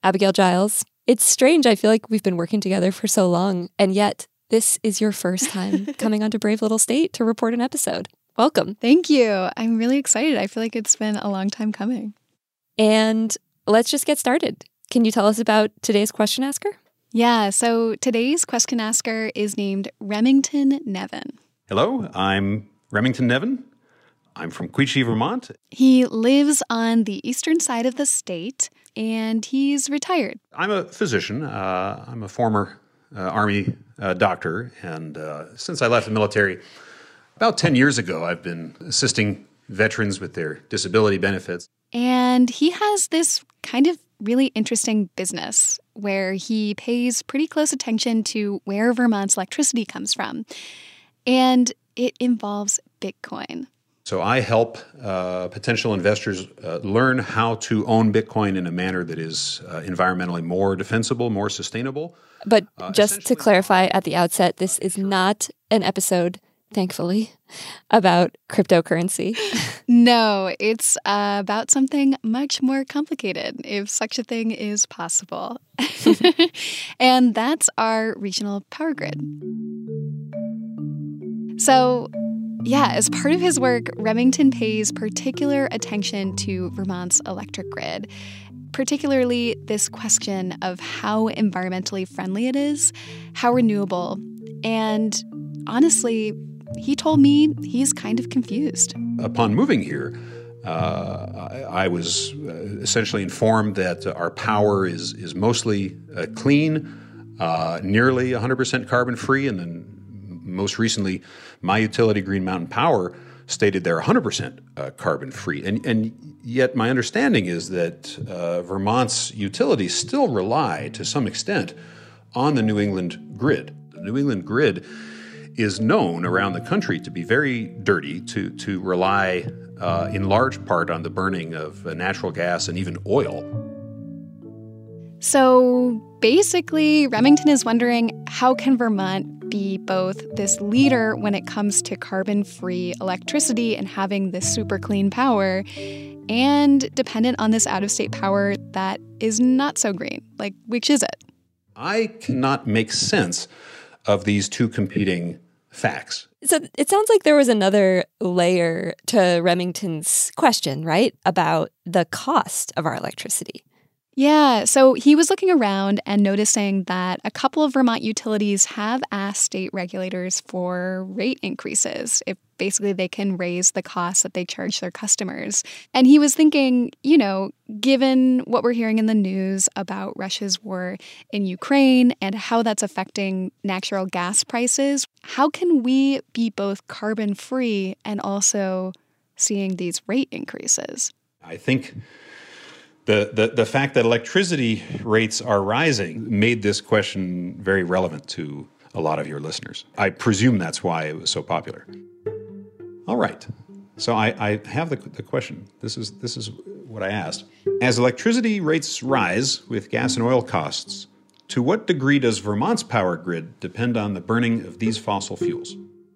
Abigail Giles. It's strange. I feel like we've been working together for so long, and yet this is your first time coming onto Brave Little State to report an episode. Welcome. Thank you. I'm really excited. I feel like it's been a long time coming. And let's just get started. Can you tell us about today's question asker? Yeah, so today's question asker is named Remington Nevin. Hello, I'm Remington Nevin. I'm from Quechee, Vermont. He lives on the eastern side of the state, and he's retired. I'm a physician. I'm a former Army doctor, and since I left the military about 10 years ago, I've been assisting veterans with their disability benefits. And he has this kind of really interesting business where he pays pretty close attention to where Vermont's electricity comes from. And it involves Bitcoin. So I help potential investors learn how to own Bitcoin in a manner that is environmentally more defensible, more sustainable. But just to clarify at the outset, this is not an episode, thankfully, about cryptocurrency. No, it's about something much more complicated, if such a thing is possible. And that's our regional power grid. So, yeah, as part of his work, Remington pays particular attention to Vermont's electric grid, particularly this question of how environmentally friendly it is, how renewable, and honestly, he told me he's kind of confused. Upon moving here, I was essentially informed that our power is mostly clean, nearly 100% carbon-free, and then most recently, my utility, Green Mountain Power, stated they're 100% carbon-free. And yet my understanding is that Vermont's utilities still rely, to some extent, on the New England grid. The New England grid is known around the country to be very dirty, to rely in large part on the burning of natural gas and even oil. So basically, Remington is wondering, how can Vermont be both this leader when it comes to carbon-free electricity and having this super clean power, and dependent on this out-of-state power that is not so green? Like, which is it? I cannot make sense of these two competing facts. So it sounds like there was another layer to Remington's question, right? About the cost of our electricity. Yeah, so he was looking around and noticing that a couple of Vermont utilities have asked state regulators for rate increases if basically they can raise the costs that they charge their customers. And he was thinking, you know, given what we're hearing in the news about Russia's war in Ukraine and how that's affecting natural gas prices, how can we be both carbon-free and also seeing these rate increases? I think the fact that electricity rates are rising made this question very relevant to a lot of your listeners. I presume that's why it was so popular. All right. So I have the question. This is what I asked. As electricity rates rise with gas and oil costs, to what degree does Vermont's power grid depend on the burning of these fossil fuels?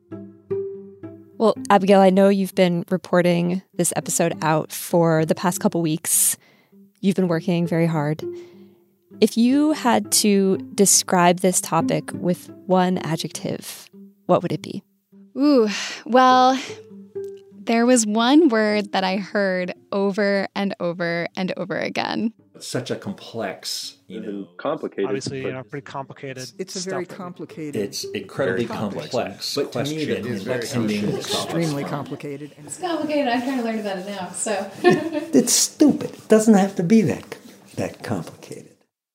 Well, Abigail, I know you've been reporting this episode out for the past couple weeks. You've been working very hard. If you had to describe this topic with one adjective, what would it be? Ooh, well, there was one word that I heard over and over and over again. It's such a complex, complicated. Obviously, pretty complicated. It's a very complicated. It's incredibly complex. But to me, that is extremely complicated. It's complicated. I'm trying to learn about it now. So it's stupid. It doesn't have to be that complicated.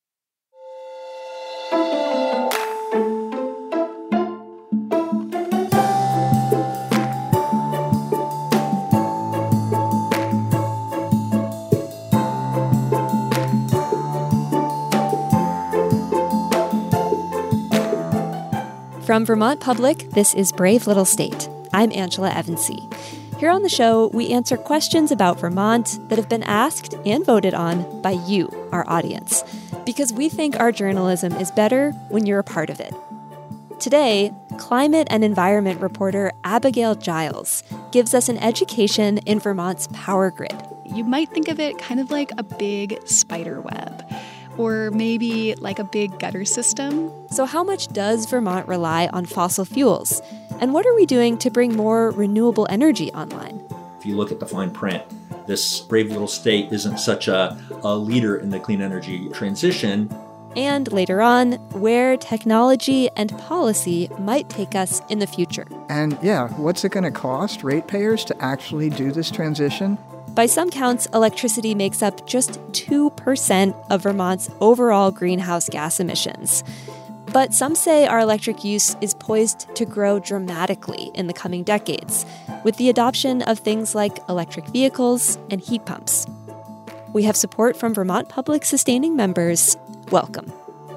From Vermont Public, this is Brave Little State. I'm Angela Evansy. Here on the show, we answer questions about Vermont that have been asked and voted on by you, our audience, because we think our journalism is better when you're a part of it. Today, climate and environment reporter Abigail Giles gives us an education in Vermont's power grid. You might think of it kind of like a big spider web, or maybe like a big gutter system. So how much does Vermont rely on fossil fuels? And what are we doing to bring more renewable energy online? If you look at the fine print, this brave little state isn't such a leader in the clean energy transition. And later on, where technology and policy might take us in the future. And yeah, what's it going to cost ratepayers to actually do this transition? By some counts, electricity makes up just 2% of Vermont's overall greenhouse gas emissions. But some say our electric use is poised to grow dramatically in the coming decades, with the adoption of things like electric vehicles and heat pumps. We have support from Vermont Public Sustaining members. Welcome.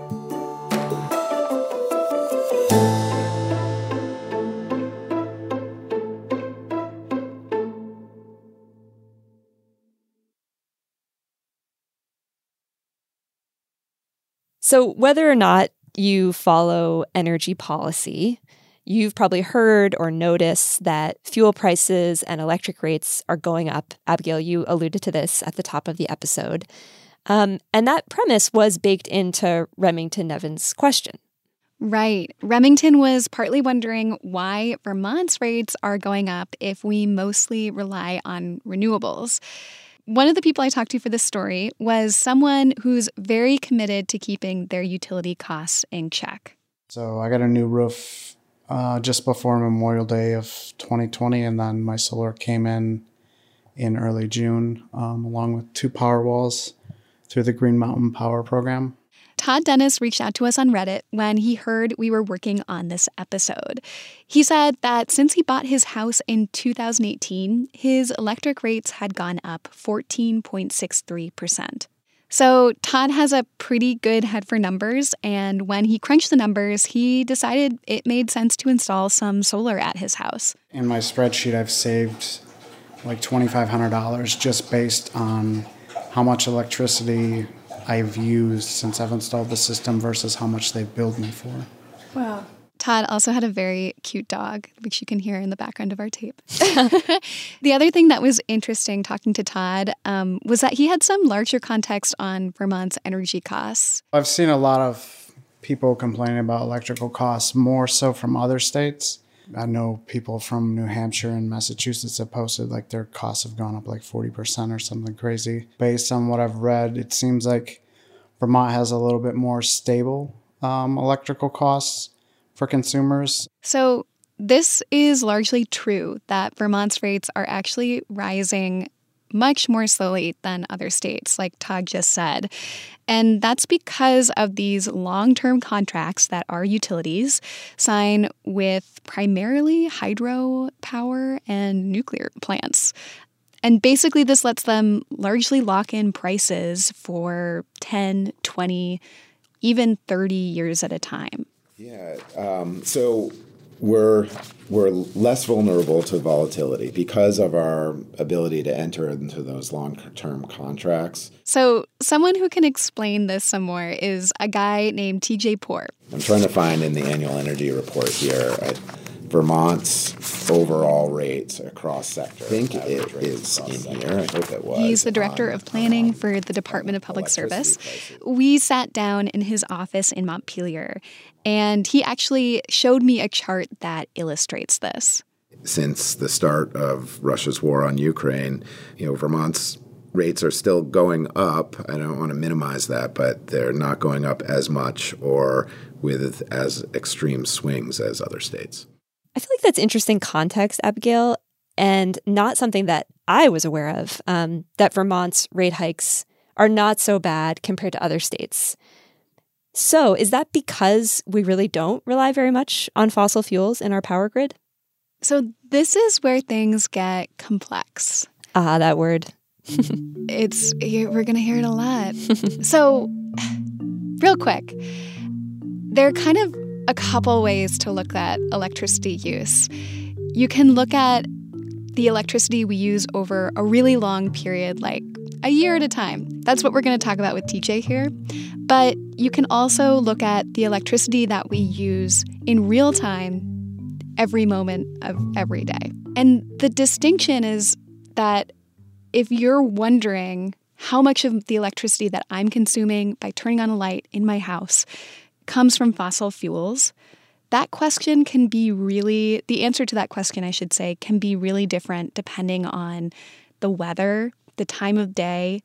So whether or not you follow energy policy, you've probably heard or noticed that fuel prices and electric rates are going up. Abigail, you alluded to this at the top of the episode. And that premise was baked into Remington Nevin's question. Right. Remington was partly wondering why Vermont's rates are going up if we mostly rely on renewables. One of the people I talked to for this story was someone who's very committed to keeping their utility costs in check. So I got a new roof just before Memorial Day of 2020, and then my solar came in early June, along with 2 power walls through the Green Mountain Power Program. Todd Dennis reached out to us on Reddit when he heard we were working on this episode. He said that since he bought his house in 2018, his electric rates had gone up 14.63%. So Todd has a pretty good head for numbers, and when he crunched the numbers, he decided it made sense to install some solar at his house. In my spreadsheet, I've saved like $2,500 just based on how much electricity I've used since I've installed the system versus how much they've billed me for. Wow. Todd also had a very cute dog, which you can hear in the background of our tape. The other thing that was interesting talking to Todd was that he had some larger context on Vermont's energy costs. I've seen a lot of people complaining about electrical costs, more so from other states. I know people from New Hampshire and Massachusetts have posted like their costs have gone up like 40% or something crazy. Based on what I've read, it seems like Vermont has a little bit more stable electrical costs for consumers. So this is largely true that Vermont's rates are actually rising much more slowly than other states, like Todd just said. And that's because of these long-term contracts that our utilities sign with primarily hydropower and nuclear plants. And basically this lets them largely lock in prices for 10, 20, even 30 years at a time. Yeah, so we're less vulnerable to volatility because of our ability to enter into those long-term contracts. So someone who can explain this some more is a guy named TJ Poor. I'm trying to find in the annual energy report here Vermont's overall rates across sectors. I think it is in here. I hope it was. He's the director of planning for the Department of Public Service. We sat down in his office in Montpelier, and he actually showed me a chart that illustrates this. Since the start of Russia's war on Ukraine, Vermont's rates are still going up. I don't want to minimize that, but they're not going up as much or with as extreme swings as other states. I feel like that's interesting context, Abigail, and not something that I was aware of, that Vermont's rate hikes are not so bad compared to other states. So is that because we really don't rely very much on fossil fuels in our power grid? So this is where things get complex. Ah, that word. We're going to hear it a lot. So real quick, there are kind of a couple ways to look at electricity use. You can look at the electricity we use over a really long period, like a year at a time. That's what we're going to talk about with TJ here. But you can also look at the electricity that we use in real time every moment of every day. And the distinction is that if you're wondering how much of the electricity that I'm consuming by turning on a light in my house comes from fossil fuels, that question can be really, the answer to that question, I should say, can be really different depending on the weather, the time of day,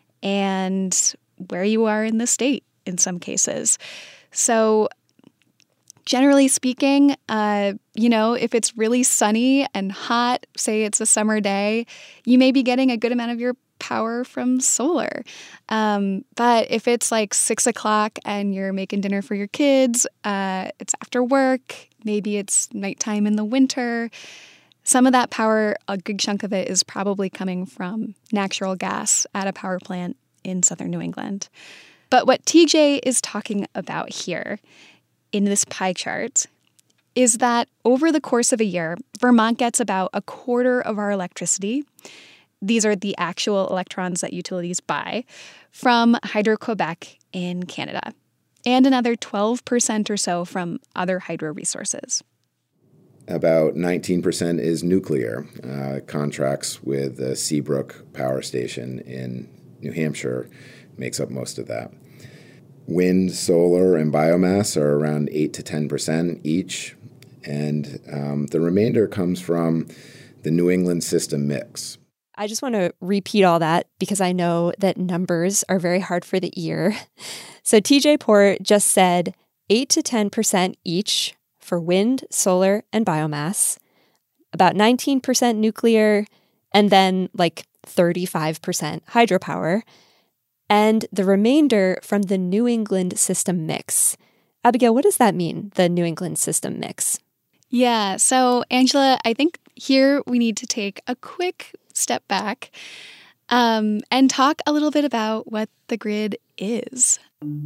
and where you are in the state in some cases. So generally speaking, if it's really sunny and hot, say it's a summer day, you may be getting a good amount of your power from solar. But if it's like 6 o'clock and you're making dinner for your kids, it's after work, maybe it's nighttime in the winter, some of that power, a good chunk of it is probably coming from natural gas at a power plant in southern New England. But what TJ is talking about here in this pie chart is that over the course of a year, Vermont gets about a quarter of our electricity. These are the actual electrons that utilities buy from Hydro-Quebec in Canada, and another 12% or so from other hydro resources. About 19% is nuclear. Contracts with the Seabrook Power Station in New Hampshire makes up most of that. Wind, solar, and biomass are around 8 to 10% each, and the remainder comes from the New England system mix. I just want to repeat all that because I know that numbers are very hard for the ear. So TJ Port just said 8 to 10% each for wind, solar, and biomass, about 19% nuclear, and then like 35% hydropower, and the remainder from the New England system mix. Abigail, what does that mean, the New England system mix? Yeah, so Angela, I think here we need to take a quick step back and talk a little bit about what the grid is.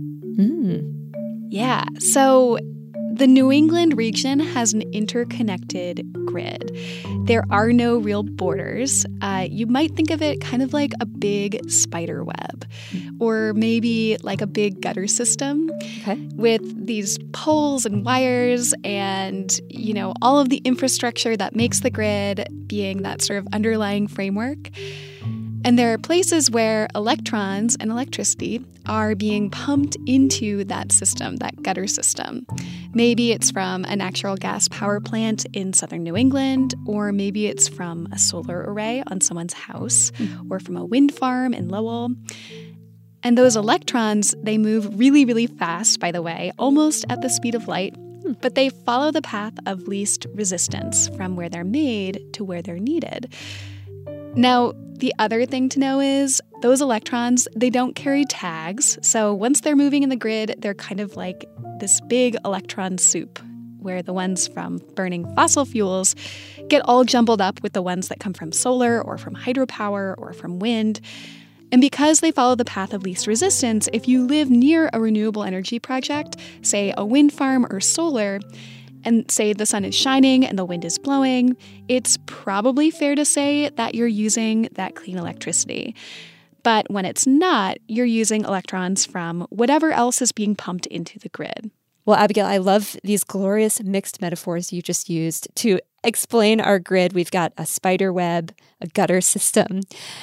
Yeah, so the New England region has an interconnected grid. There are no real borders. You might think of it kind of like a big spider web, or maybe like a big gutter system with these poles and wires and, all of the infrastructure that makes the grid being that sort of underlying framework. And there are places where electrons and electricity are being pumped into that system, that gutter system. Maybe it's from a natural gas power plant in southern New England, or maybe it's from a solar array on someone's house, or from a wind farm in Lowell. And those electrons, they move really, really fast, by the way, almost at the speed of light, but they follow the path of least resistance from where they're made to where they're needed. Now, the other thing to know is those electrons, they don't carry tags. So once they're moving in the grid, they're kind of like this big electron soup where the ones from burning fossil fuels get all jumbled up with the ones that come from solar or from hydropower or from wind. And because they follow the path of least resistance, if you live near a renewable energy project, say a wind farm or solar, and say the sun is shining and the wind is blowing, it's probably fair to say that you're using that clean electricity. But when it's not, you're using electrons from whatever else is being pumped into the grid. Well, Abigail, I love these glorious mixed metaphors you just used to explain our grid. We've got a spider web, a gutter system.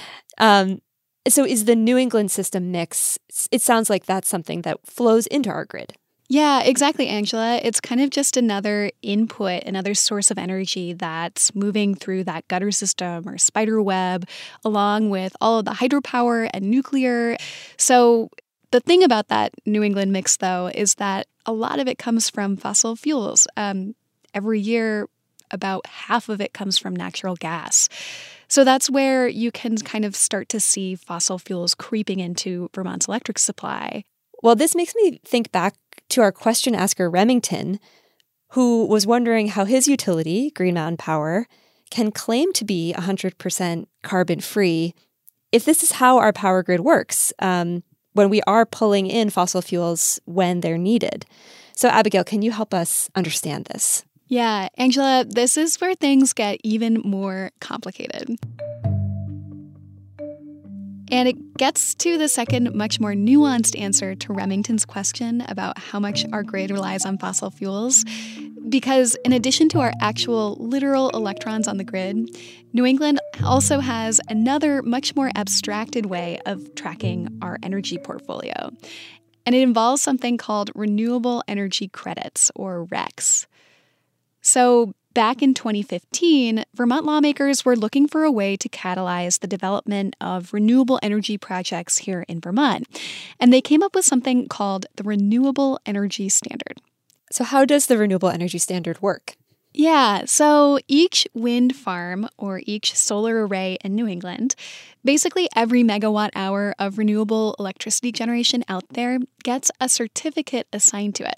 So is the New England system mix, it sounds like that's something that flows into our grid. Yeah, exactly, Angela. It's kind of just another input, another source of energy that's moving through that gutter system or spider web, along with all of the hydropower and nuclear. So the thing about that New England mix, though, is that a lot of it comes from fossil fuels. Every year, about half of it comes from natural gas. So that's where you can kind of start to see fossil fuels creeping into Vermont's electric supply. Well, this makes me think back to our question asker Remington, who was wondering how his utility, Green Mountain Power, can claim to be 100% carbon-free if this is how our power grid works, when we are pulling in fossil fuels when they're needed. So, Abigail, can you help us understand this? Yeah, Angela, this is where things get even more complicated. And it gets to the second, much more nuanced answer to Remington's question about how much our grid relies on fossil fuels. Because in addition to our actual literal electrons on the grid, New England also has another much more abstracted way of tracking our energy portfolio. And it involves something called renewable energy credits, or RECs. So back in 2015, Vermont lawmakers were looking for a way to catalyze the development of renewable energy projects here in Vermont. And they came up with something called the Renewable Energy Standard. So how does the Renewable Energy Standard work? Yeah, so each wind farm or each solar array in New England, basically every megawatt hour of renewable electricity generation out there gets a certificate assigned to it.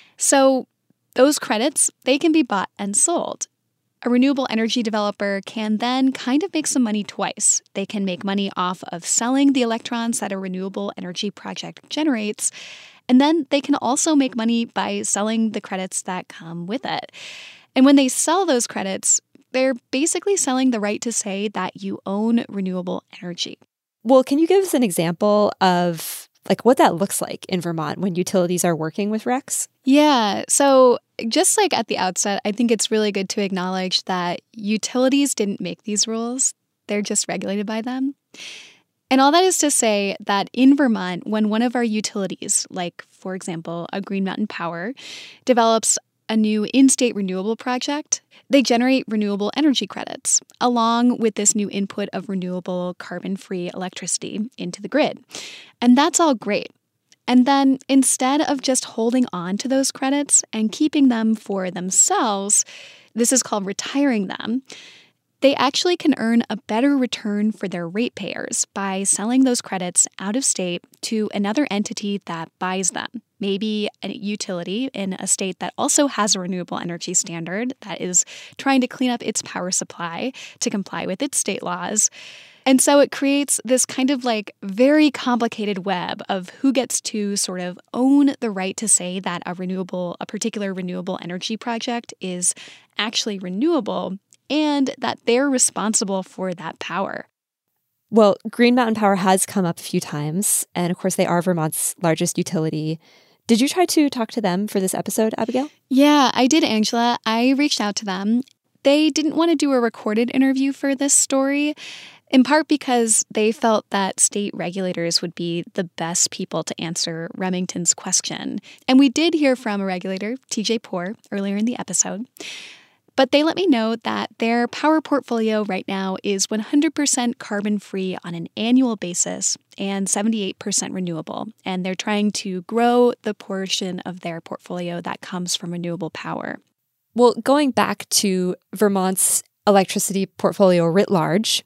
So those credits, they can be bought and sold. A renewable energy developer can then kind of make some money twice. They can make money off of selling the electrons that a renewable energy project generates, and then they can also make money by selling the credits that come with it. And when they sell those credits, they're basically selling the right to say that you own renewable energy. Well, can you give us an example of what that looks like in Vermont when utilities are working with RECs? Yeah, so just like at the outset, I think it's really good to acknowledge that utilities didn't make these rules. They're just regulated by them. And all that is to say that in Vermont, when one of our utilities, like, for example, a Green Mountain Power, develops a new in-state renewable project, they generate renewable energy credits, along with this new input of renewable carbon-free electricity into the grid. And that's all great. And then instead of just holding on to those credits and keeping them for themselves, this is called retiring them, they actually can earn a better return for their ratepayers by selling those credits out of state to another entity that buys them. Maybe a utility in a state that also has a renewable energy standard that is trying to clean up its power supply to comply with its state laws. And so it creates this kind of very complicated web of who gets to sort of own the right to say that a particular renewable energy project is actually renewable and that they're responsible for that power. Well, Green Mountain Power has come up a few times, and of course they are Vermont's largest utility. Did you try to talk to them for this episode, Abigail? Yeah, I did, Angela. I reached out to them. They didn't want to do a recorded interview for this story, in part because they felt that state regulators would be the best people to answer Remington's question. And we did hear from a regulator, TJ Poor, earlier in the episode. But they let me know that their power portfolio right now is 100% carbon-free on an annual basis and 78% renewable. And they're trying to grow the portion of their portfolio that comes from renewable power. Well, going back to Vermont's electricity portfolio writ large,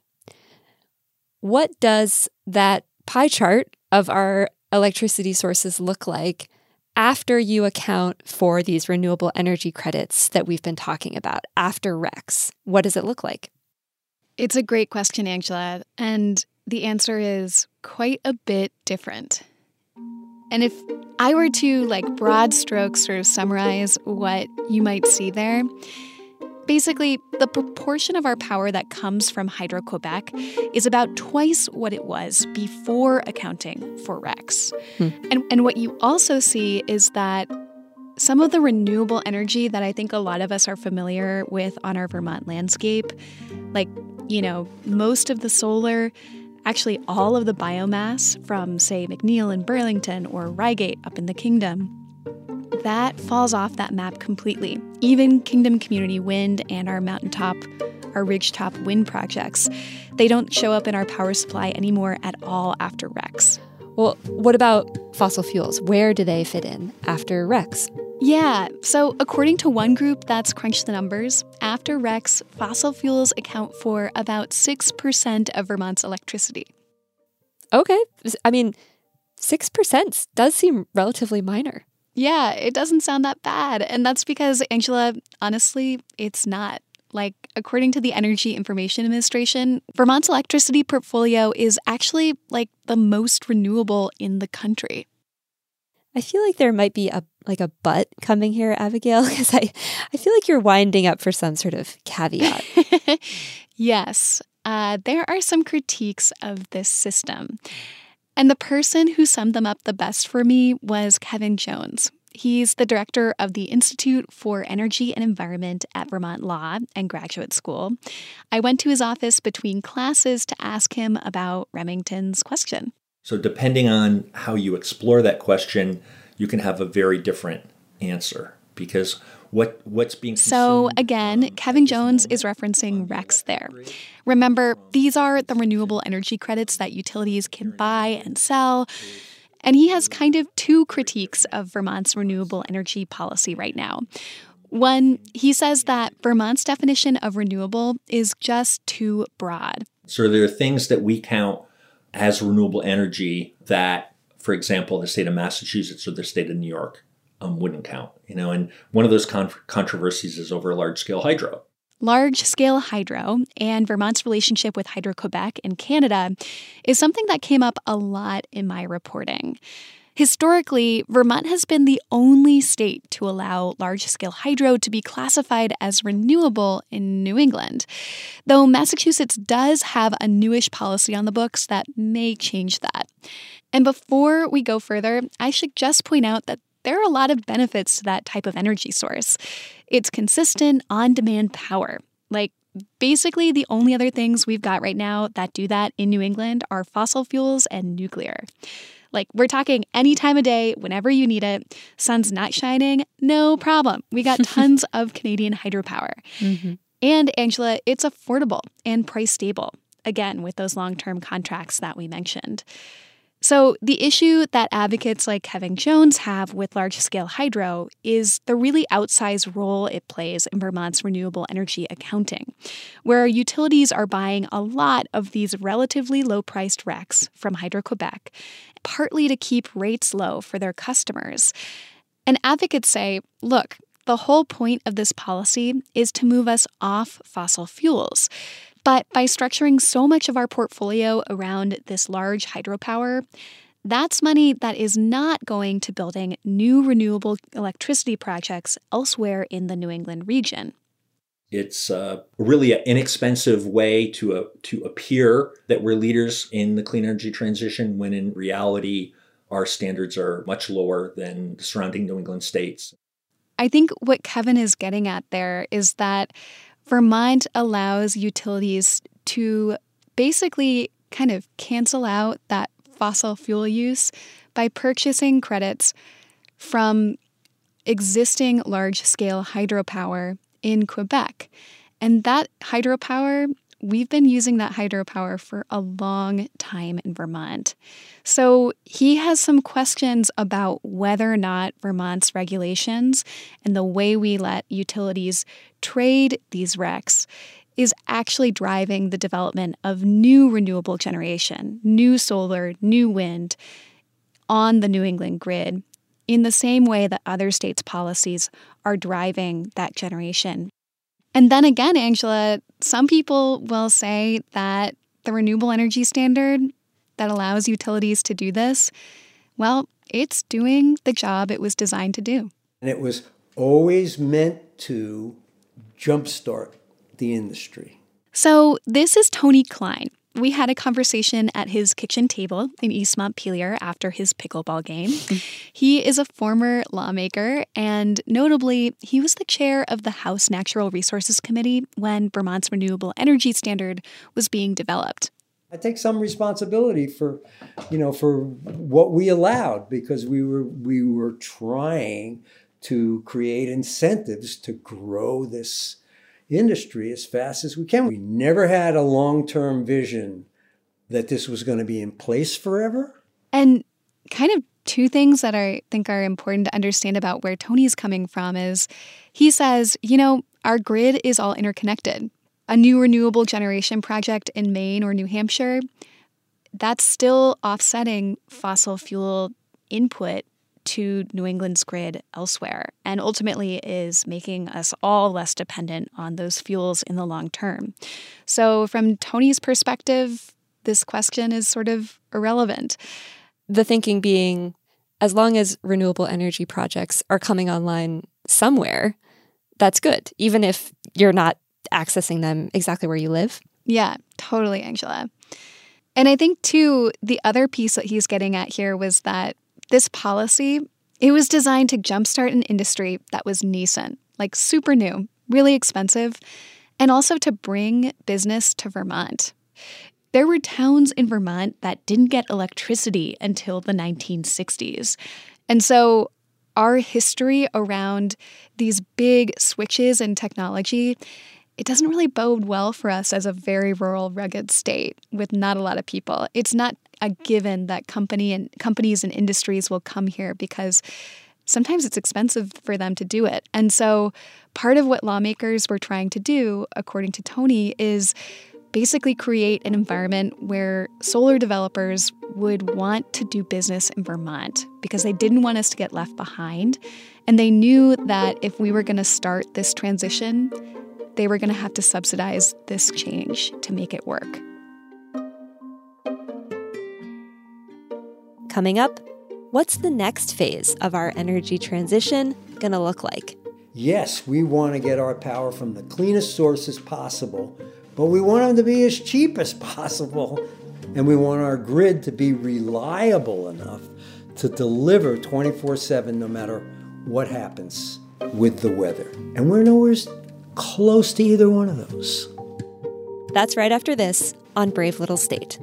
what does that pie chart of our electricity sources look like after you account for these renewable energy credits that we've been talking about, after RECs? What does it look like? It's a great question, Angela, and the answer is quite a bit different. And if I were to, broad strokes sort of summarize what you might see there, basically, the proportion of our power that comes from Hydro-Quebec is about twice what it was before accounting for RECs. And what you also see is that some of the renewable energy that I think a lot of us are familiar with on our Vermont landscape, most of the solar, actually all of the biomass from, say, McNeil in Burlington or Reigate up in the Kingdom, that falls off that map completely. Even Kingdom Community Wind and our ridgetop wind projects, they don't show up in our power supply anymore at all after RECs. Well, what about fossil fuels? Where do they fit in after RECs? Yeah, so according to one group that's crunched the numbers, after RECs, fossil fuels account for about 6% of Vermont's electricity. Okay. 6% does seem relatively minor. Yeah, it doesn't sound that bad. And that's because, Angela, honestly, it's not. According to the Energy Information Administration, Vermont's electricity portfolio is actually, the most renewable in the country. I feel like there might be a but coming here, Abigail, because I feel like you're winding up for some sort of caveat. Yes, there are some critiques of this system. And the person who summed them up the best for me was Kevin Jones. He's the director of the Institute for Energy and Environment at Vermont Law and Graduate School. I went to his office between classes to ask him about Remington's question. So depending on how you explore that question, you can have a very different answer, because what's being consumed. So again, Kevin Jones is referencing RECs there. Remember, these are the renewable energy credits that utilities can buy and sell. And he has kind of two critiques of Vermont's renewable energy policy right now. One, he says that Vermont's definition of renewable is just too broad. So there are things that we count as renewable energy that, for example, the state of Massachusetts or the state of New York wouldn't count. And one of those controversies is over large-scale hydro. Large-scale hydro and Vermont's relationship with Hydro-Quebec in Canada is something that came up a lot in my reporting. Historically, Vermont has been the only state to allow large-scale hydro to be classified as renewable in New England, though Massachusetts does have a newish policy on the books that may change that. And before we go further, I should just point out that there are a lot of benefits to that type of energy source. It's consistent, on-demand power. Like, basically the only other things we've got right now that do that in New England are fossil fuels and nuclear. Like, we're talking any time of day, whenever you need it. Sun's not shining, no problem. We got tons of Canadian hydropower. Mm-hmm. And, Angela, it's affordable and price stable, again, with those long-term contracts that we mentioned. So the issue that advocates like Kevin Jones have with large-scale hydro is the really outsized role it plays in Vermont's renewable energy accounting, where utilities are buying a lot of these relatively low-priced RECs from Hydro-Quebec, partly to keep rates low for their customers. And advocates say, look, the whole point of this policy is to move us off fossil fuels. But by structuring so much of our portfolio around this large hydropower, that's money that is not going to building new renewable electricity projects elsewhere in the New England region. It's really an inexpensive way to appear that we're leaders in the clean energy transition, when in reality, our standards are much lower than the surrounding New England states. I think what Kevin is getting at there is that Vermont allows utilities to basically kind of cancel out that fossil fuel use by purchasing credits from existing large-scale hydropower in Quebec. And that hydropower, we've been using that hydropower for a long time in Vermont. So he has some questions about whether or not Vermont's regulations and the way we let utilities trade these RECs is actually driving the development of new renewable generation, new solar, new wind on the New England grid, in the same way that other states' policies are driving that generation. And then again, Angela, some people will say that the renewable energy standard that allows utilities to do this, well, it's doing the job it was designed to do. And it was always meant to jumpstart the industry. So this is Tony Klein. We had a conversation at his kitchen table in East Montpelier after his pickleball game. He is a former lawmaker, and notably, he was the chair of the House Natural Resources Committee when Vermont's renewable energy standard was being developed. I take some responsibility for what we allowed, because we were trying to create incentives to grow this industry as fast as we can. We never had a long-term vision that this was going to be in place forever. And kind of two things that I think are important to understand about where Tony's coming from is he says, our grid is all interconnected. A new renewable generation project in Maine or New Hampshire, that's still offsetting fossil fuel input to New England's grid elsewhere, and ultimately is making us all less dependent on those fuels in the long term. So from Tony's perspective, this question is sort of irrelevant. The thinking being, as long as renewable energy projects are coming online somewhere, that's good, even if you're not accessing them exactly where you live. Yeah, totally, Angela. And I think, too, the other piece that he's getting at here was that this policy, It was designed to jumpstart an industry that was nascent, like super new, really expensive, and also to bring business to Vermont. There were towns in Vermont that didn't get electricity until the 1960s. And so our history around these big switches in technology, it doesn't really bode well for us as a very rural, rugged state with not a lot of people. It's not a given that companies and industries will come here because sometimes it's expensive for them to do it. And so part of what lawmakers were trying to do, according to Tony, is basically create an environment where solar developers would want to do business in Vermont because they didn't want us to get left behind. And they knew that if we were going to start this transition, they were going to have to subsidize this change to make it work. Coming up, what's the next phase of our energy transition going to look like? Yes, we want to get our power from the cleanest sources possible, but we want them to be as cheap as possible. And we want our grid to be reliable enough to deliver 24/7 no matter what happens with the weather. And we're nowhere close to either one of those. That's right after this on Brave Little State.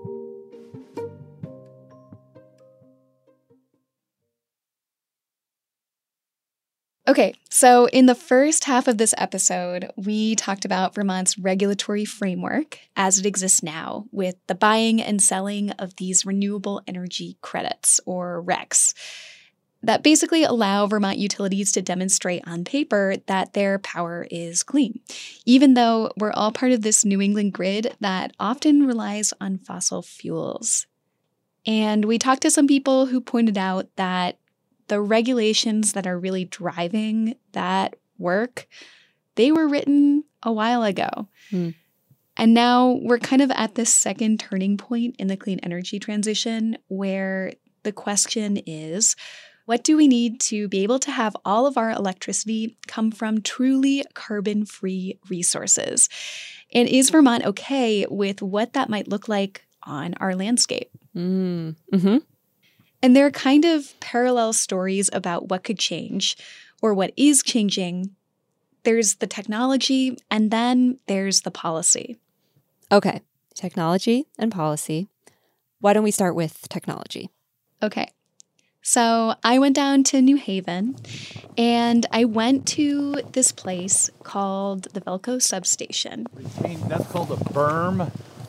Okay, so in the first half of this episode, we talked about Vermont's regulatory framework as it exists now, with the buying and selling of these renewable energy credits, or RECs, that basically allow Vermont utilities to demonstrate on paper that their power is clean, even though we're all part of this New England grid that often relies on fossil fuels. And we talked to some people who pointed out that the regulations that are really driving that work, they were written a while ago. And now we're kind of at this second turning point in the clean energy transition where the question is, what do we need to be able to have all of our electricity come from truly carbon-free resources? And is Vermont okay with what that might look like on our landscape? Mm-hmm. And there are kind of parallel stories about what could change or what is changing. There's the technology, and then there's the policy. Okay, technology and policy. Why don't we start with technology? Okay. So I went down to New Haven, and I went to this place called the Velco Substation. That's called a berm.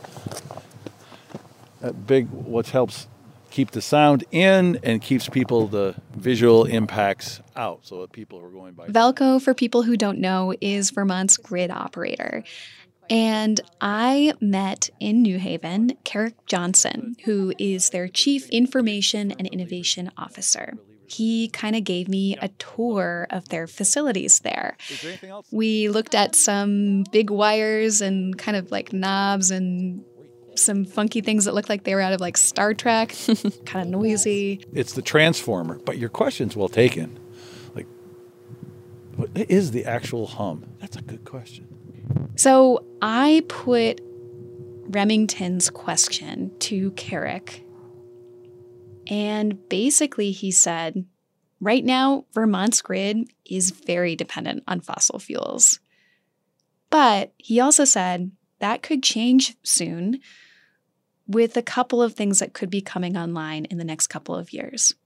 That big, what helps keep the sound in and keeps people the visual impacts out so that people who are going by. Velco, for people who don't know, is Vermont's grid operator. And I met in New Haven Carrick Johnson, who is their Chief Information and Innovation Officer. He kind of gave me a tour of their facilities there. Is there anything else? We looked at some big wires and kind of like knobs and some funky things that looked like they were out of like Star Trek, kind of noisy. It's the transformer, but your question's well taken. Like, what is the actual hum? That's a good question. So I put Remington's question to Carrick, and basically he said, right now, Vermont's grid is very dependent on fossil fuels. But he also said that could change soon with a couple of things that could be coming online in the next couple of years.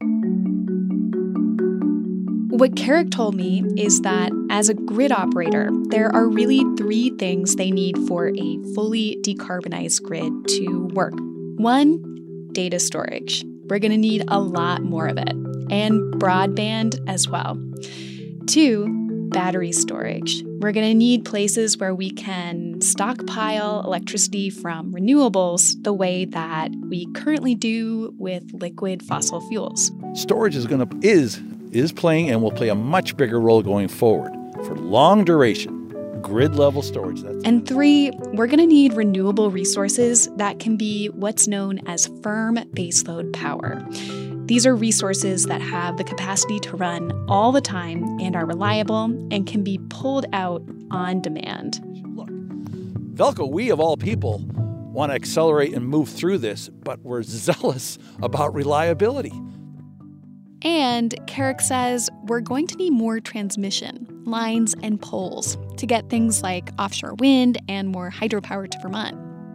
What Carrick told me is that as a grid operator, there are really three things they need for a fully decarbonized grid to work. One, data storage. We're going to need a lot more of it, and broadband as well. Two, battery storage. We're going to need places where we can stockpile electricity from renewables the way that we currently do with liquid fossil fuels. Storage is playing and will play a much bigger role going forward for long duration, grid level storage. And three, we're going to need renewable resources that can be what's known as firm baseload power. These are resources that have the capacity to run all the time and are reliable and can be pulled out on demand. Look, Velco, we of all people want to accelerate and move through this, but we're zealous about reliability. And Carrick says we're going to need more transmission, lines, and poles to get things like offshore wind and more hydropower to Vermont.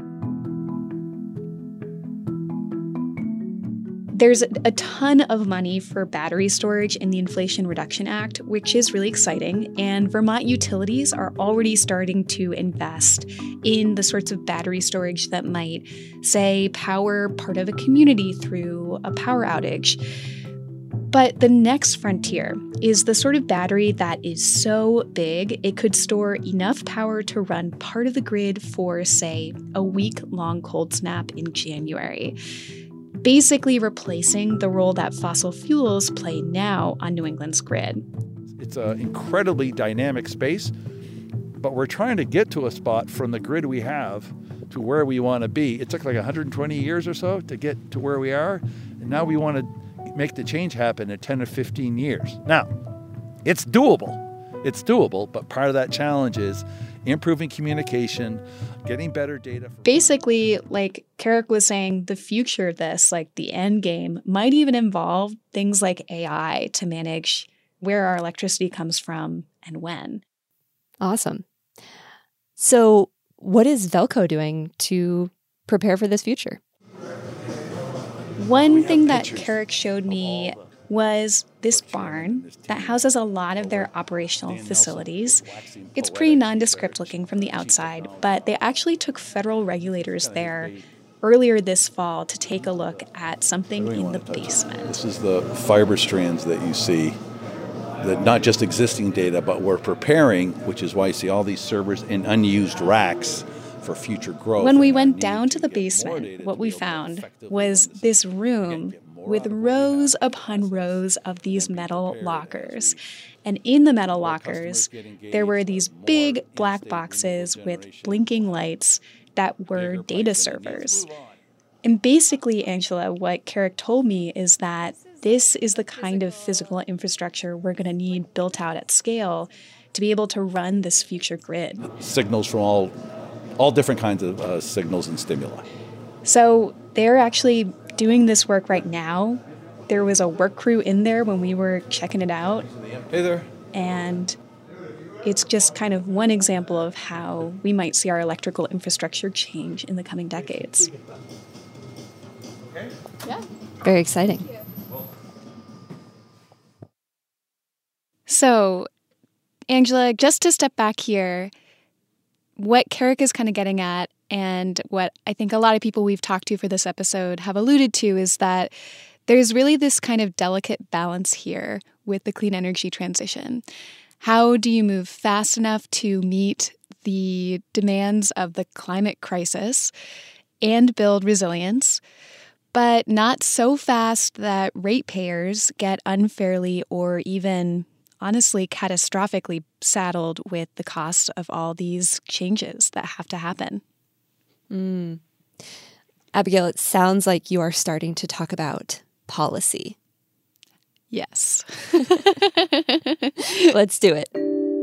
There's a ton of money for battery storage in the Inflation Reduction Act, which is really exciting, and Vermont utilities are already starting to invest in the sorts of battery storage that might, say, power part of a community through a power outage. But the next frontier is the sort of battery that is so big it could store enough power to run part of the grid for, say, a week-long cold snap in January, basically replacing the role that fossil fuels play now on New England's grid. It's an incredibly dynamic space, but we're trying to get to a spot from the grid we have to where we want to be. It took like 120 years or so to get to where we are, and now we want to make the change happen in 10 or 15 years. Now, it's doable. It's doable, but part of that challenge is improving communication, getting better data. Basically, like Carrick was saying, the future of this, like the end game, might even involve things like AI to manage where our electricity comes from and when. Awesome. So what is Velco doing to prepare for this future? One thing that Carrick showed me was this barn that houses a lot of their operational facilities. It's pretty nondescript looking from the outside, but they actually took federal regulators there earlier this fall to take a look at something in the basement. This is the fiber strands that you see, that not just existing data, but we're preparing, which is why you see all these servers in unused racks for future growth. When we went down to the basement, what we found was this room with rows upon rows of these metal lockers. And in the metal lockers, there were these big black boxes with blinking lights that were data servers. And basically, Angela, what Carrick told me is that this is the kind of physical infrastructure we're going to need built out at scale to be able to run this future grid. Signals from all different kinds of signals and stimuli. So they're actually doing this work right now. There was a work crew in there when we were checking it out. Hey there. And it's just kind of one example of how we might see our electrical infrastructure change in the coming decades. Okay. Yeah. Very exciting. So, Angela, just to step back here, what Carrick is kind of getting at, and what I think a lot of people we've talked to for this episode have alluded to, is that there's really this kind of delicate balance here with the clean energy transition. How do you move fast enough to meet the demands of the climate crisis and build resilience, but not so fast that ratepayers get unfairly or even honestly catastrophically saddled with the cost of all these changes that have to happen? Abigail, it sounds like you are starting to talk about policy. Yes. Let's do it.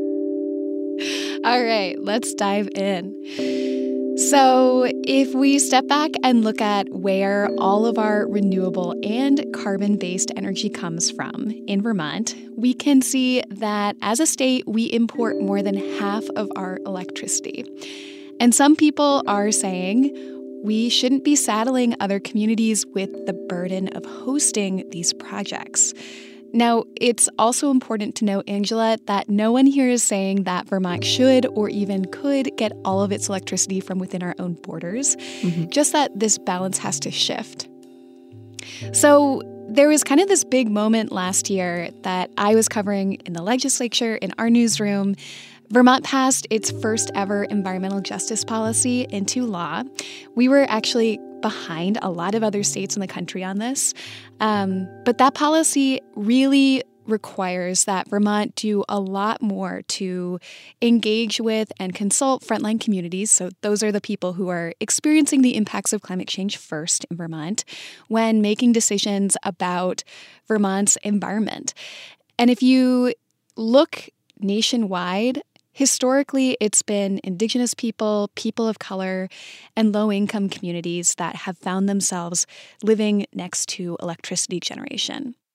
All right, let's dive in. So if we step back and look at where all of our renewable and carbon-based energy comes from in Vermont, we can see that as a state, we import more than half of our electricity. And some people are saying we shouldn't be saddling other communities with the burden of hosting these projects. Now, it's also important to note, Angela, that no one here is saying that Vermont should or even could get all of its electricity from within our own borders, just that this balance has to shift. So there was kind of this big moment last year that I was covering in the legislature, in our newsroom. Vermont passed its first ever environmental justice policy into law. We were actually behind a lot of other states in the country on this. But that policy really requires that Vermont do a lot more to engage with and consult frontline communities. So those are the people who are experiencing the impacts of climate change first in Vermont when making decisions about Vermont's environment. And if you look nationwide, historically, it's been Indigenous people, people of color, and low-income communities that have found themselves living next to electricity generation.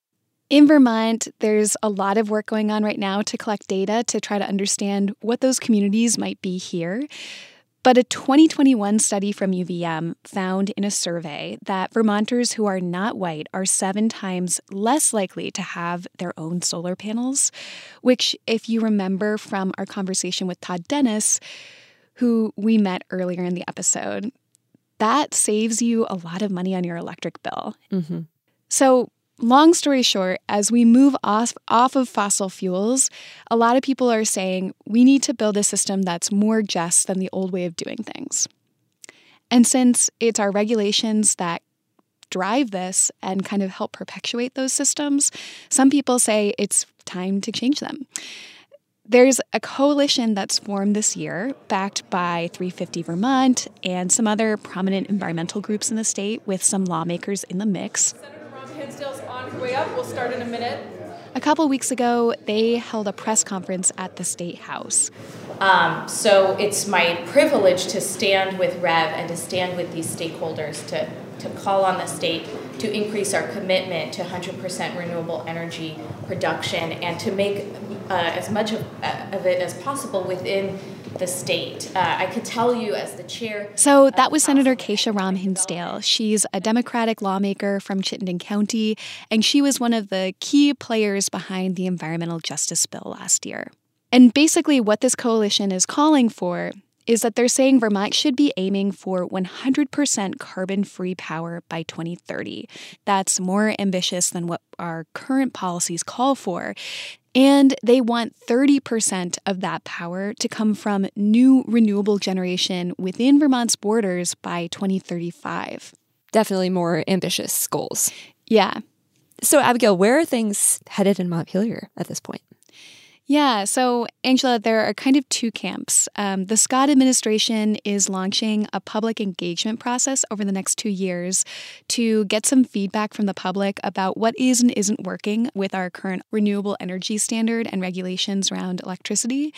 In Vermont, there's a lot of work going on right now to collect data to try to understand what those communities might be here. But a 2021 study from UVM found in a survey that Vermonters who are not white are 7 times less likely to have their own solar panels, which, if you remember from our conversation with Todd Dennis, who we met earlier in the episode, that saves you a lot of money on your electric bill. Mm-hmm. So, long story short, as we move off of fossil fuels, a lot of people are saying we need to build a system that's more just than the old way of doing things. And since it's our regulations that drive this and kind of help perpetuate those systems, some people say it's time to change them. There's a coalition that's formed this year, backed by 350 Vermont and some other prominent environmental groups in the state, with some lawmakers in the mix. Senator Ron Hinsdale's on her way up. We'll start in a minute. A couple weeks ago, they held a press conference at the State House. So it's my privilege to stand with REV and to stand with these stakeholders to call on the state to increase our commitment to 100% renewable energy production and to make as much of it as possible within the state. I could tell you as the chair... So that was Senator Keisha Ram Hinsdale. She's a Democratic lawmaker from Chittenden County, and she was one of the key players behind the environmental justice bill last year. And basically what this coalition is calling for is that they're saying Vermont should be aiming for 100% carbon-free power by 2030. That's more ambitious than what our current policies call for. And they want 30% of that power to come from new renewable generation within Vermont's borders by 2035. Definitely more ambitious goals. Yeah. So, Abigail, where are things headed in Montpelier at this point? Yeah, so Angela, there are kind of 2 camps. The Scott administration is launching a public engagement process over the next 2 years to get some feedback from the public about what is and isn't working with our current renewable energy standard and regulations around electricity.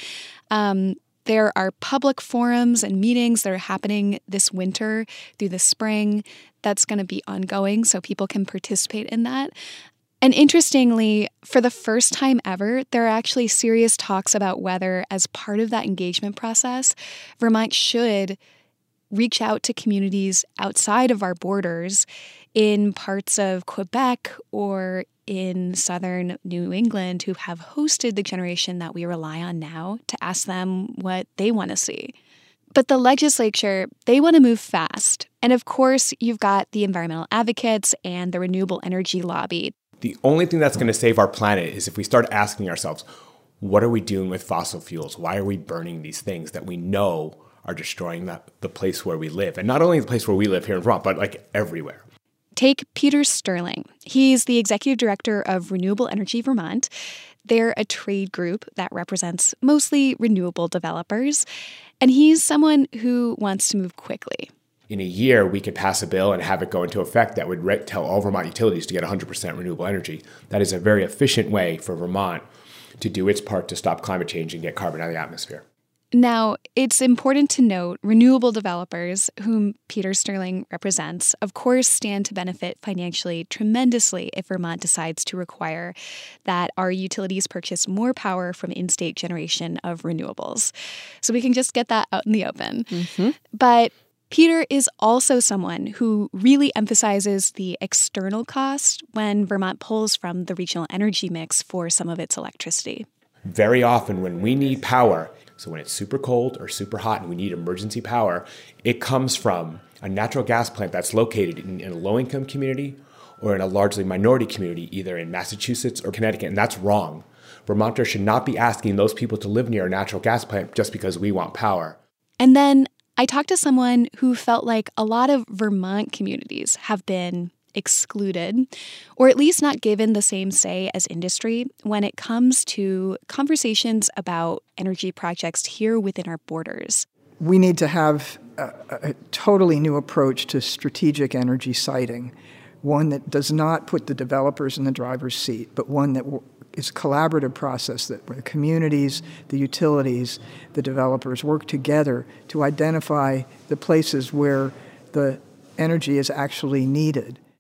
There are public forums and meetings that are happening this winter through the spring. That's going to be ongoing, so people can participate in that. And interestingly, for the first time ever, there are actually serious talks about whether, as part of that engagement process, Vermont should reach out to communities outside of our borders in parts of Quebec or in southern New England who have hosted the generation that we rely on now to ask them what they want to see. But the legislature, they want to move fast. And of course, you've got the environmental advocates and the renewable energy lobby. The only thing that's going to save our planet is if we start asking ourselves, what are we doing with fossil fuels? Why are we burning these things that we know are destroying the place where we live? And not only the place where we live here in Vermont, but like everywhere. Take Peter Sterling. He's the executive director of Renewable Energy Vermont. They're a trade group that represents mostly renewable developers. And he's someone who wants to move quickly. In a year, we could pass a bill and have it go into effect that would tell all Vermont utilities to get 100% renewable energy. That is a very efficient way for Vermont to do its part to stop climate change and get carbon out of the atmosphere. Now, it's important to note renewable developers, whom Peter Sterling represents, of course, stand to benefit financially tremendously if Vermont decides to require that our utilities purchase more power from in-state generation of renewables. So we can just get that out in the open. Mm-hmm. But Peter is also someone who really emphasizes the external cost when Vermont pulls from the regional energy mix for some of its electricity. Very often when we need power, so when it's super cold or super hot and we need emergency power, it comes from a natural gas plant that's located in a low-income community or in a largely minority community, either in Massachusetts or Connecticut, and that's wrong. Vermonters should not be asking those people to live near a natural gas plant just because we want power. And then I talked to someone who felt like a lot of Vermont communities have been excluded, or at least not given the same say as industry when it comes to conversations about energy projects here within our borders. We need to have a totally new approach to strategic energy siting, one that does not put the developers in the driver's seat, but one that is a collaborative process where the communities, the utilities, the developers work together to identify the places where the energy is actually needed.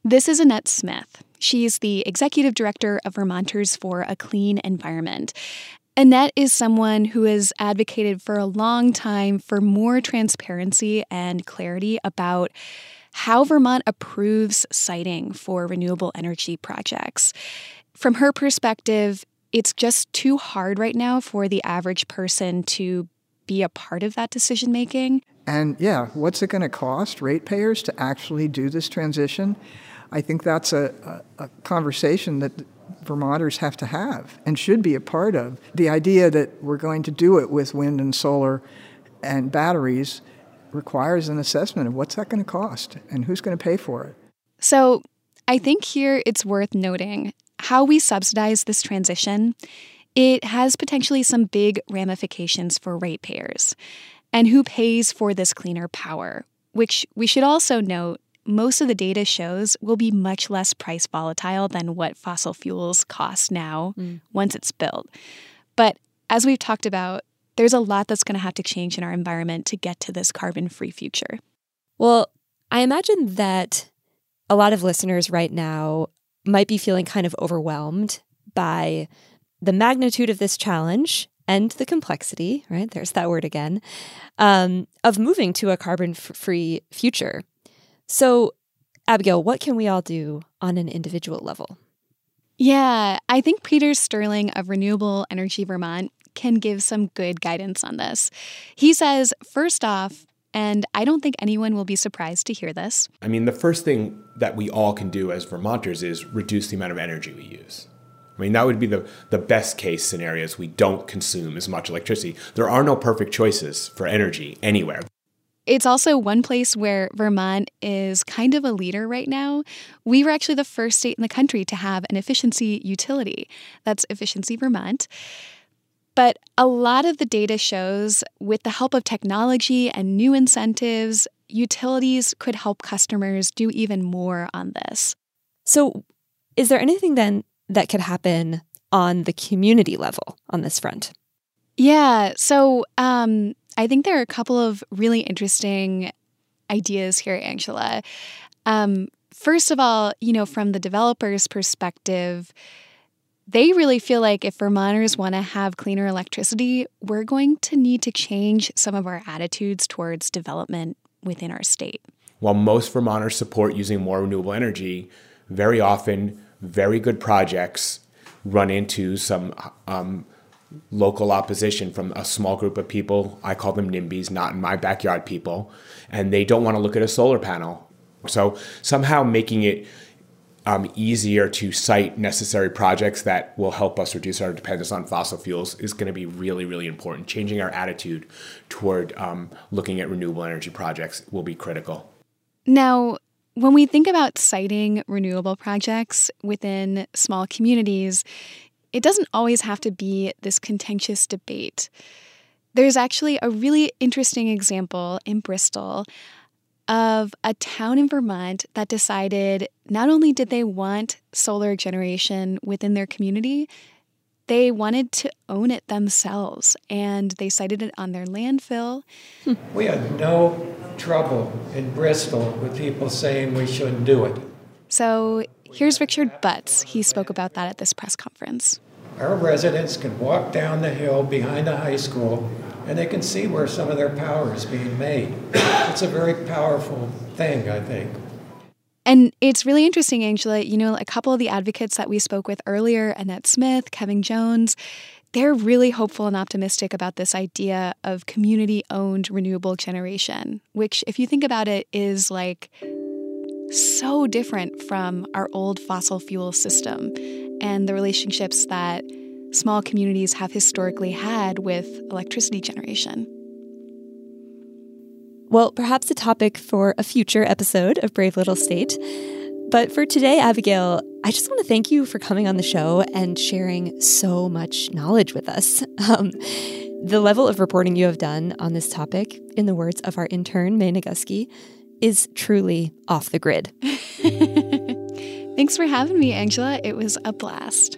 This is Annette Smith. She's the executive director of Vermonters for a Clean Environment. Annette is someone who has advocated for a long time for more transparency and clarity about how Vermont approves siting for renewable energy projects. From her perspective, it's just too hard right now for the average person to be a part of that decision making. And yeah, what's it going to cost ratepayers to actually do this transition? I think that's a conversation that Vermonters have to have and should be a part of. The idea that we're going to do it with wind and solar and batteries requires an assessment of what's that going to cost and who's going to pay for it. So I think here it's worth noting how we subsidize this transition. It has potentially some big ramifications for ratepayers and who pays for this cleaner power, which we should also note most of the data shows will be much less price volatile than what fossil fuels cost now once it's built. But as we've talked about, there's a lot that's going to have to change in our environment to get to this carbon-free future. Well, I imagine that a lot of listeners right now might be feeling kind of overwhelmed by the magnitude of this challenge and the complexity, right? There's that word again, of moving to a carbon-free future. So, Abigail, what can we all do on an individual level? Yeah, I think Peter Sterling of Renewable Energy Vermont can give some good guidance on this. He says, first off, and I don't think anyone will be surprised to hear this. I mean, the first thing that we all can do as Vermonters is reduce the amount of energy we use. I mean, that would be the best case scenarios. We don't consume as much electricity. There are no perfect choices for energy anywhere. It's also one place where Vermont is kind of a leader right now. We were actually the first state in the country to have an efficiency utility. That's Efficiency Vermont. But a lot of the data shows with the help of technology and new incentives, utilities could help customers do even more on this. So is there anything then that could happen on the community level on this front? Yeah, so I think there are a couple of really interesting ideas here, Angela. First of all, from the developer's perspective, they really feel like if Vermonters want to have cleaner electricity, we're going to need to change some of our attitudes towards development within our state. While most Vermonters support using more renewable energy, very often very good projects run into some local opposition from a small group of people. I call them NIMBYs, not in my backyard people, and they don't want to look at a solar panel. So somehow making it easier to cite necessary projects that will help us reduce our dependence on fossil fuels is going to be really, really important. Changing our attitude toward looking at renewable energy projects will be critical. Now, when we think about citing renewable projects within small communities, it doesn't always have to be this contentious debate. There's actually a really interesting example in Bristol of a town in Vermont that decided not only did they want solar generation within their community, they wanted to own it themselves, and they sited it on their landfill. We had no trouble in Bristol with people saying we shouldn't do it. So here's Richard Butts. He spoke about that at this press conference. Our residents can walk down the hill behind the high school and they can see where some of their power is being made. It's a very powerful thing, I think. And it's really interesting, Angela, a couple of the advocates that we spoke with earlier, Annette Smith, Kevin Jones, they're really hopeful and optimistic about this idea of community-owned renewable generation, which, if you think about it, is like so different from our old fossil fuel system and the relationships that small communities have historically had with electricity generation. Well, perhaps a topic for a future episode of Brave Little State. But for today, Abigail, I just want to thank you for coming on the show and sharing so much knowledge with us. The level of reporting you have done on this topic, in the words of our intern, May Naguski, is truly off the grid. Thanks for having me, Angela. It was a blast.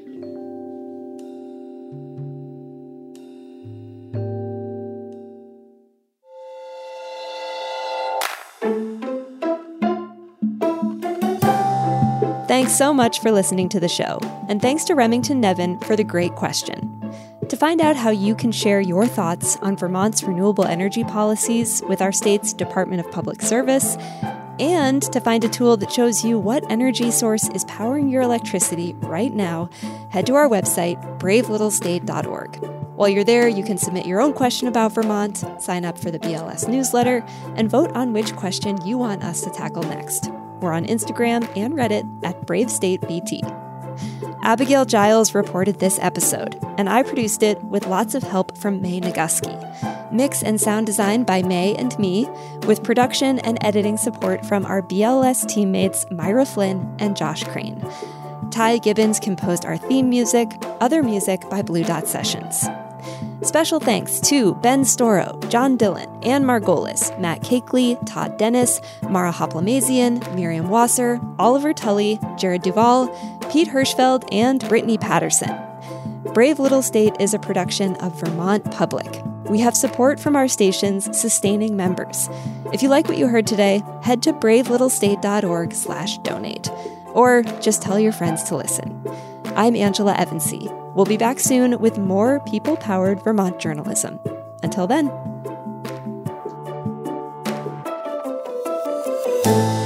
Thanks so much for listening to the show, and thanks to Remington Nevin for the great question. To find out how you can share your thoughts on Vermont's renewable energy policies with our state's Department of Public Service, and to find a tool that shows you what energy source is powering your electricity right now, head to our website, bravelittlestate.org. While you're there, you can submit your own question about Vermont, sign up for the BLS newsletter, and vote on which question you want us to tackle next. We're on Instagram and Reddit at BraveStateBT. Abigail Giles reported this episode, and I produced it with lots of help from May Naguski. Mix and sound design by May and me, with production and editing support from our BLS teammates Myra Flynn and Josh Crane. Ty Gibbons composed our theme music, other music by Blue Dot Sessions. Special thanks to Ben Storrow, John Dillon, Ann Margolis, Matt Cakeley, Todd Dennis, Mara Hoplamazian, Miriam Wasser, Oliver Tully, Jared Duvall, Pete Hirschfeld, and Brittany Patterson. Brave Little State is a production of Vermont Public. We have support from our station's sustaining members. If you like what you heard today, head to bravelittlestate.org/donate, or just tell your friends to listen. I'm Angela Evansy. We'll be back soon with more people-powered Vermont journalism. Until then.